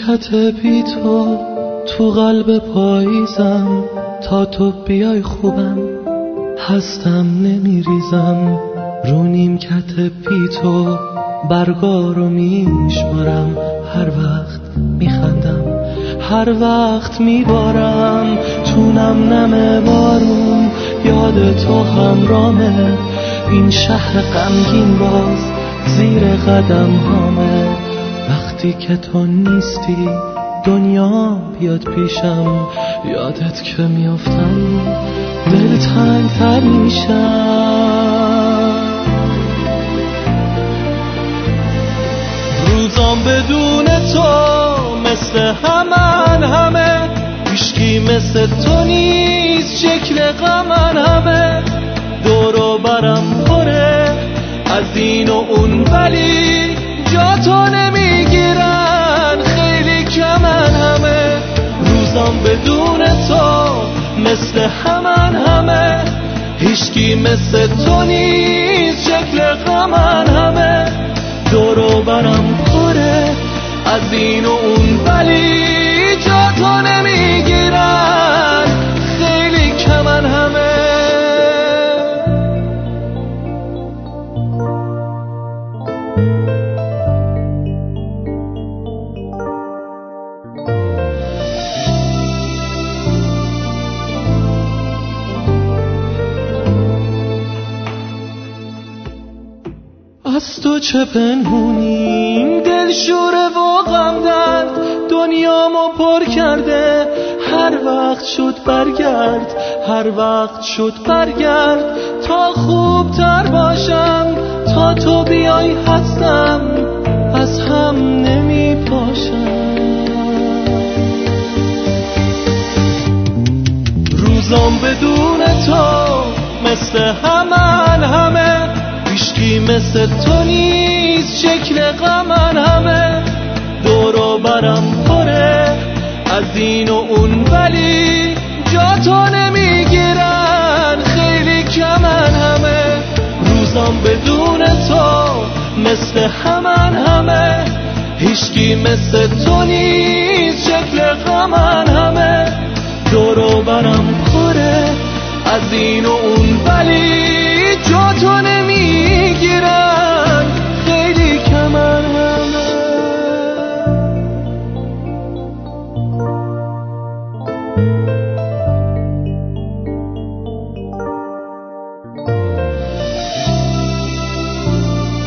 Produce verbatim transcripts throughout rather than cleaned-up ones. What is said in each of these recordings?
نیمکت بی تو تو قلب پاییزم، تا تو بیای خوبم هستم نمیریزم. رو نیمکت بی تو برگارو میشمارم، هر وقت میخندم هر وقت میبارم. تو نم نم بارون یاد تو همرامه، این شهر غمگین باز زیر قدم هامه. وقتی که تو نیستی دنیا بیاد پیشم، یادت که میافتم دل تنگ تر میشم. روزام بدون تو مثل همن همه، هیچکی مثل تو نیست شکل غمن همه. دورو برم پره از این و اون ولی جا تو نمیگیرن، خیلی کمن همه. روزام بدون تو مثل همن همه، هیچکی مثل تو نیست شکل غمن همه. دورو برم پره از این و اون ولی جا تو نمیگیرن، خیلی کمن همه. از تو چه پنهونیم، دل شوره و غم درد دنیامو پر کرده. هر وقت شد برگرد هر وقت شد برگرد، تا خوب تر باشم تا تو بیای هستم از هم نمی پاشم. روزام بدون تو مثل همن همه، هیچکی مثل تو نیست شکل غمن همه. دورو برم پره از این و اون ولی جا تو نمیگیرن، خیلی کمن همه. روزام بدون تو مثل همن همه، هیچکی مثل تو نیست شکل غمن همه. دورو برم پره از این و اون ولی جا تو نمیگیرن، خیلی کمن همه.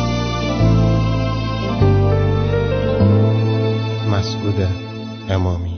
مسعود امامی.